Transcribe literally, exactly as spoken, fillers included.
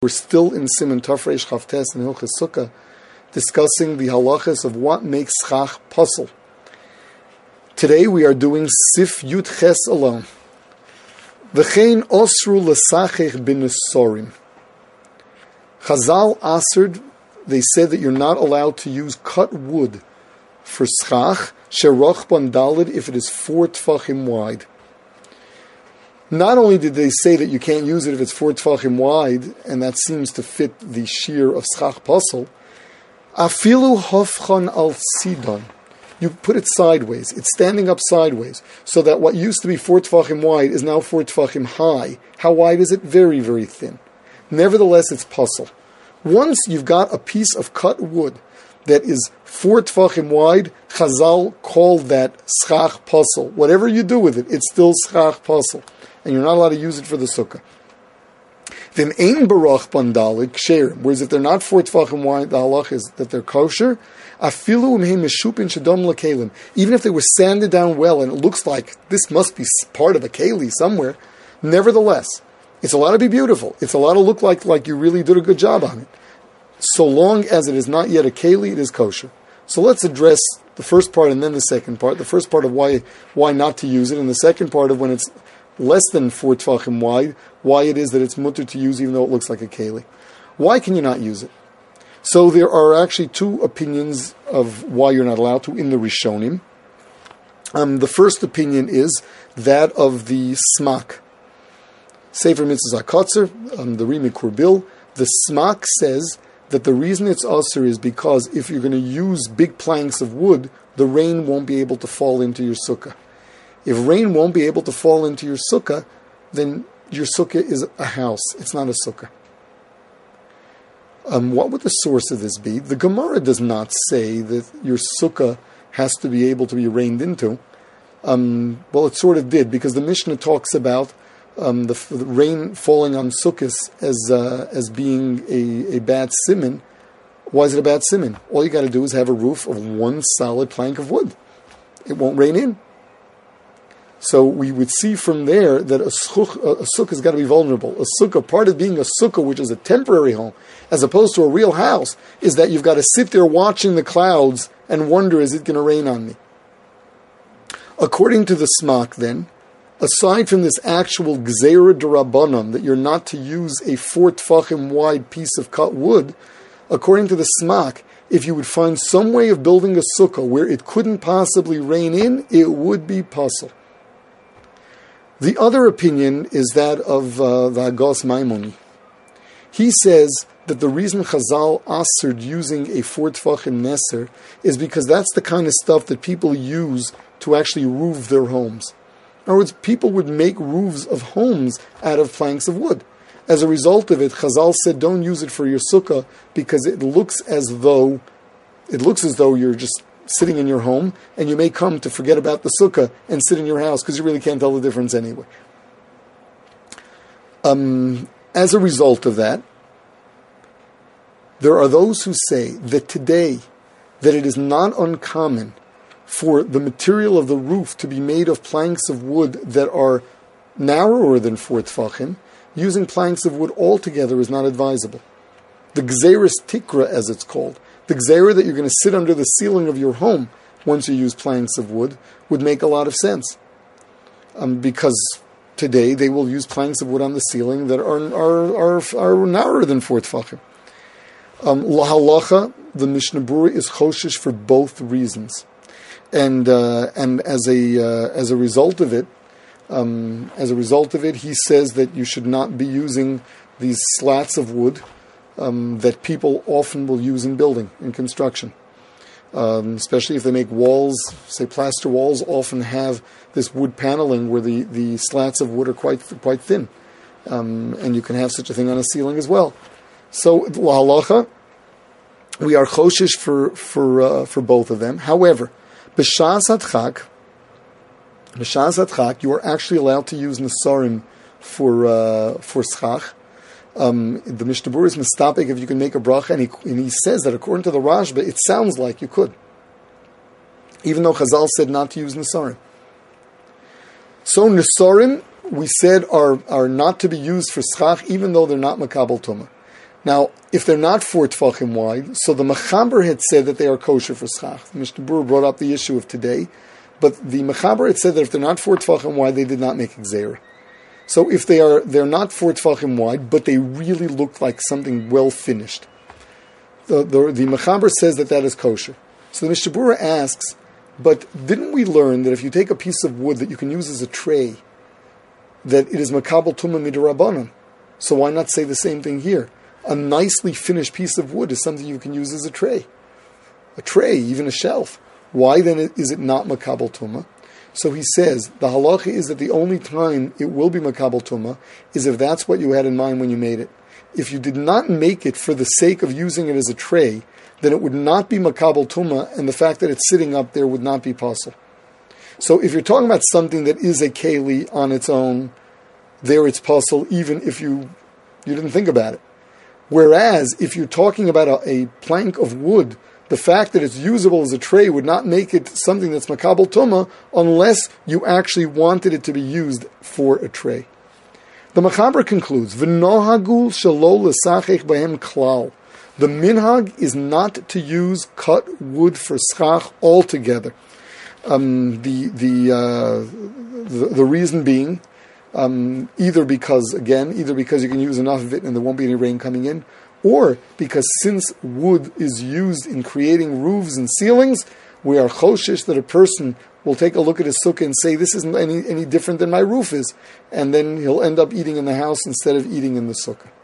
We're still in Siman Tafresh Chavtes and Hilchos Sukkah, discussing the halachas of what makes schach puzzle. Today we are doing Sif Yud Ches alone. V'chein osru l'sachech b'nesorim. Chazal answered, they said that you're not allowed to use cut wood for schach, sheroch ban dalid, if it is four tfachim wide. Not only did they say that you can't use it if it's four tfachim wide, and that seems to fit the shear of schach puzzle, afilu hofchan al sidon. You put it sideways. It's standing up sideways, so that what used to be four tfachim wide is now four tfachim high. How wide is it? Very, very thin. Nevertheless, it's puzzle. Once you've got a piece of cut wood that is four tfachim wide, Chazal called that schach puzzle. Whatever you do with it, it's still schach puzzle, and you're not allowed to use it for the sukkah. Then ein barach bandalik ksherim. Whereas if they're not four tfachim wide, the halach is that they're kosher. Afilu imheim meshupin shadom lekelim. Even if they were sanded down well and it looks like this must be part of a keli somewhere, nevertheless, it's allowed to be beautiful. It's allowed to look like, like you really did a good job on it. So long as it is not yet a keli, it is kosher. So let's address the first part and then the second part. The first part of why why not to use it, and the second part of when it's less than four tfachim wide, why it is that it's mutter to use even though it looks like a keli. Why can you not use it? So there are actually two opinions of why you're not allowed to in the Rishonim. Um, the first opinion is that of the Smak. Sefer Mitzvah HaKotzer, um, the Rimi Kurbil, the Smak says that the reason it's usher is because if you're going to use big planks of wood, the rain won't be able to fall into your sukkah. If rain won't be able to fall into your sukkah, then your sukkah is a house. It's not a sukkah. Um, what would the source of this be? The Gemara does not say that your sukkah has to be able to be rained into. Um, well, it sort of did, because the Mishnah talks about um, the, the rain falling on sukkahs as uh, as being a, a bad siman. Why is it a bad siman? All you got to do is have a roof of one solid plank of wood. It won't rain in. So we would see from there that a, sukkah, a sukkah has got to be vulnerable. A sukkah, part of being a sukkah, which is a temporary home, as opposed to a real house, is that you've got to sit there watching the clouds and wonder, is it going to rain on me? According to the Smak, then, aside from this actual gzeira d'Rabbanan, that you're not to use a four tfachim wide piece of cut wood, according to the Smak, if you would find some way of building a sukkah where it couldn't possibly rain in, it would be puzzle. The other opinion is that of uh, the Hagos Maimoni. He says that the reason Chazal assered using a four tfachim neser is because that's the kind of stuff that people use to actually roof their homes. In other words, people would make roofs of homes out of planks of wood. As a result of it, Chazal said, don't use it for your sukkah because it looks as though it looks as though you're just sitting in your home, and you may come to forget about the sukkah and sit in your house because you really can't tell the difference anyway. Um, as a result of that, there are those who say that today, that it is not uncommon for the material of the roof to be made of planks of wood that are narrower than four tfachim. Using planks of wood altogether is not advisable. The gzeirus tikra, as it's called, the gzeira that you're going to sit under the ceiling of your home once you use planks of wood would make a lot of sense. Um, because today they will use planks of wood on the ceiling that are are are, are narrower than four tfachim. Um, Lahalacha, the Mishnah Berurah is choshesh for both reasons. And uh, and as a uh, as a result of it, um, as a result of it, he says that you should not be using these slats of wood um, that people often will use in building, in construction, um, especially if they make walls. Say plaster walls often have this wood paneling where the, the slats of wood are quite quite thin, um, and you can have such a thing on a ceiling as well. So lahalacha, we are choshesh for for uh, for both of them. However, B'shas hadchak, B'shas hadchak, you are actually allowed to use nesarim for uh, for schach. Um, the Mishnah Berurah is mistapik if you can make a bracha, and he, and he says that according to the Rashba, it sounds like you could, even though Chazal said not to use nesarim. So nesarim, we said, are are not to be used for schach, even though they're not makabel tumah. Now, if they're not four tefachim wide, so the Mechaber had said that they are kosher for schach. The Mishnah Berurah brought up the issue of today, but the Mechaber had said that if they're not four tefachim wide, they did not make gzeira. So if they are, they're not four tefachim wide, but they really look like something well finished. The, the, the Mechaber says that that is kosher. So the Mishnah Berurah asks, but didn't we learn that if you take a piece of wood that you can use as a tray, that it is makabel tumah midrabanan? So why not say the same thing here? A nicely finished piece of wood is something you can use as a tray. A tray, even a shelf. Why then is it not makabel tumah? So he says, the halacha is that the only time it will be makabel tumah is if that's what you had in mind when you made it. If you did not make it for the sake of using it as a tray, then it would not be makabel tumah, and the fact that it's sitting up there would not be possible. So if you're talking about something that is a keli on its own, there it's possible, even if you you didn't think about it. Whereas, if you're talking about a, a plank of wood, the fact that it's usable as a tray would not make it something that's makabel tumah unless you actually wanted it to be used for a tray. The Mechaber concludes, V'nohagu shelo l'sachech b'hem klal. The minhag is not to use cut wood for schach altogether. Um, the the, uh, the the reason being, Um, either because, again, either because you can use enough of it and there won't be any rain coming in, or because since wood is used in creating roofs and ceilings, we are choshish that a person will take a look at his sukkah and say, this isn't any, any different than my roof is, and then he'll end up eating in the house instead of eating in the sukkah.